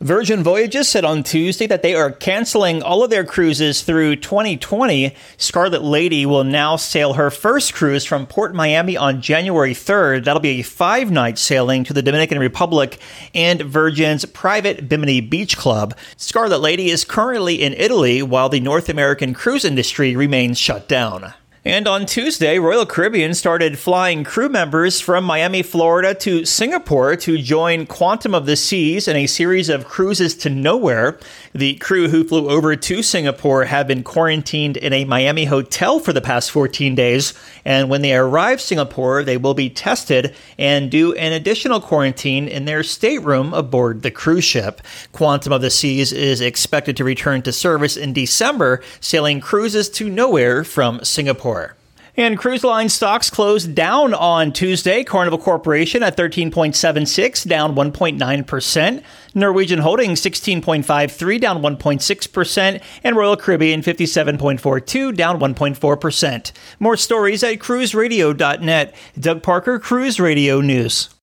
Virgin Voyages said on Tuesday that they are canceling all of their cruises through 2020. Scarlet Lady will now sail her first cruise from Port Miami on January 3rd. That'll be a 5-night sailing to the Dominican Republic and Virgin's private Bimini Beach Club. Scarlet Lady is currently in Italy while the North American cruise industry remains shut down. And on Tuesday, Royal Caribbean started flying crew members from Miami, Florida to Singapore to join Quantum of the Seas in a series of cruises to nowhere. The crew who flew over to Singapore have been quarantined in a Miami hotel for the past 14 days. And when they arrive Singapore, they will be tested and do an additional quarantine in their stateroom aboard the cruise ship. Quantum of the Seas is expected to return to service in December, sailing cruises to nowhere from Singapore. And cruise line stocks closed down on Tuesday. Carnival Corporation at 13.76, down 1.9%. Norwegian Holdings 16.53, down 1.6%. And Royal Caribbean 57.42, down 1.4%. More stories at cruiseradio.net. Doug Parker, Cruise Radio News.